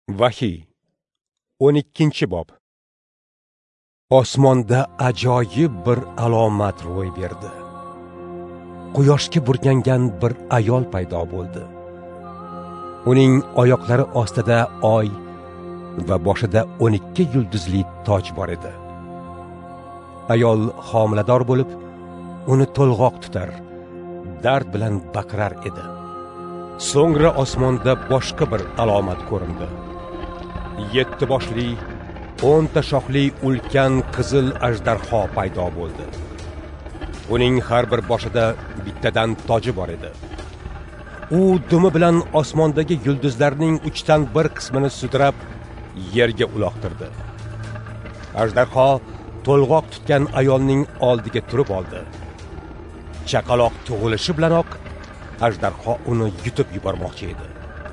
Vahiy 12-bob. Osmonda ajoyib bir alomat ro'y berdi. Quyoshga burkangan bir ayol paydo bo'ldi. Uning oyoqlari ostida oy va boshida 12 yulduzli toj bor edi. Ayol homilador bo'lib, uni to'lg'oq tutar, dard bilan baqirar edi. So'ngra osmonda boshqa bir alomat ko'rindi. 7 boshli, 10 ta shoxli ulkan qizil ajdarho paydo bo'ldi. Uning har bir boshida bittadan toji bor edi. U dumi bilan osmondagi yulduzlarning 3dan 1 qismini sudrab yerga uloqtirdi. Ajdarho to'lg'oq tutgan ayolning oldiga turib oldi. Chaqaloq tug'ilishi bilanoq ajdarho uni yutib yubormoqchi edi.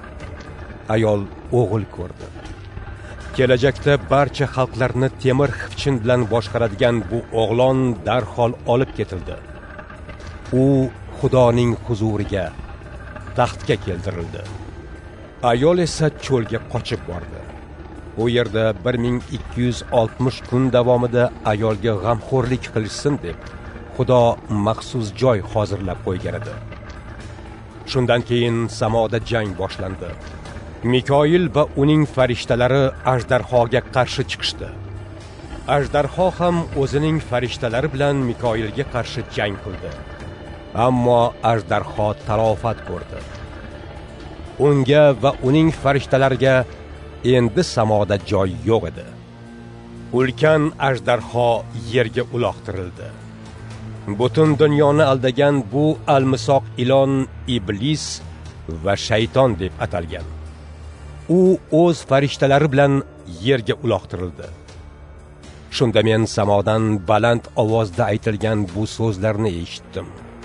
Ayol o'g'il ko'rdi. Kelajakda barcha xalqlarni temir xivchin bilan boshqaradigan bu o'g'lon darhol olib ketildi. U Xudoning huzuriga, taxtga keltirildi. Ayol esa cho'lga qochib bordi. U yerda 1260 kun davomida ayolga g'amxo'rlik qilishsin deb Xudo maxsus joy hozirlab qo'ygan edi. Shundan keyin samoda jang boshlandi. Mikoil va uning farishtalari ajdarhoga qarshi chiqishdi. Ajdarho ham o'zining farishtalari bilan Mikoilga qarshi jang qildi. Ammo ajdarho talofat ko'rdi. Unga va uning farishtalariga endi samoda joy yo'q edi. Ulkan ajdarho yerga uloqtirildi. Butun dunyoni aldagan bu almisoq ilon iblis va shayton deb atalgan. U o'z farishtalari bilan yerga uloqtirildi. Shunda men samodan baland ovozda aytilgan bu so'zlarni eshitdim.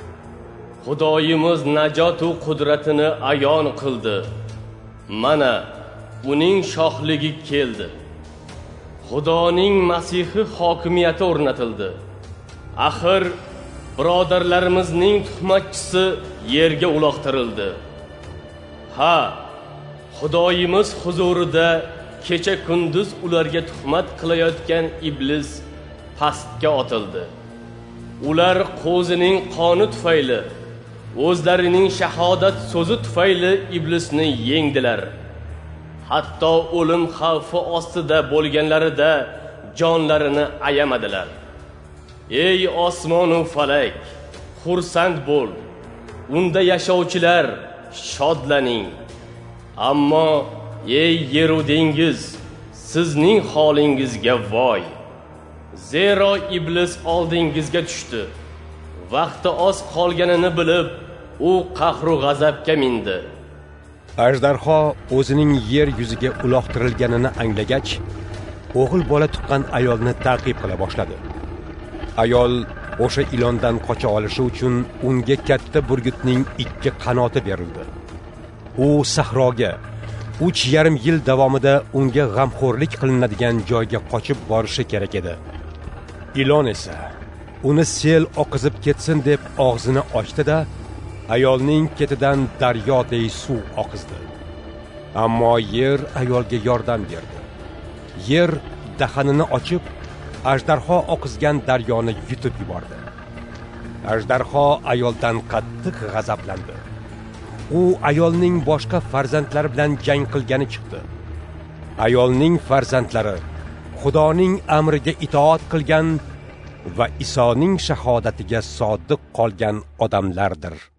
Xudoyimiz najot va qudratini ayon qildi. Mana uning shohligi keldi. Xudoning Masihi hokimiyati o'rnatildi. Axir birodarlarimizning tuhmatchisi yerga uloqtirildi. Ha, Xudoyimiz huzurida kecha kunduz ularga tuhmat qilayotgan iblis pastga otildi. Ular qo'zining qoni tufayli, o'zlarining shahodat so'zi tufayli iblisni yengdilar. Hatto o'lim xavfi ostida bo'lganlarida jonlarini ayamadilar. Ey osmon va falak, xursand bo'l. Unda yashovchilar shodlaning. Ammo ey yer va dengiz, sizning holingizga voy. Zero iblis oldingizga tushdi. Vaqti oz qolganini bilib, u qahr va g'azabga mindi. Ajdarho o'zining yer yuziga uloqtirilganini anglagach, o'g'il bola tuqqan ayolni ta'qib qila boshladi. Ayol o'sha ilondan qocha olishi uchun unga katta burgutning 2 qanoti berildi. U sahroga 3,5 yil davomida unga g'amxo'rlik qilinadigan joyga qochib borishi kerak edi. Ilon esa uni sel oqizib ketsin deb og'zini ochdi-da, ayolning ketidan daryodek suv oqizdi. Ammo yer ayolga yordam berdi. Yer dahanini ochib, ajdarho oqizgan daryoni yutib yubordi. Ajdarho ayoldan qattiq g'azablandi. U ayolning boshqa farzandlari bilan jang qilgani chiqdi. Ayolning farzandlari Xudoning amriga itoat qilgan va Isoning shahodatiga sodiq qolgan odamlardir.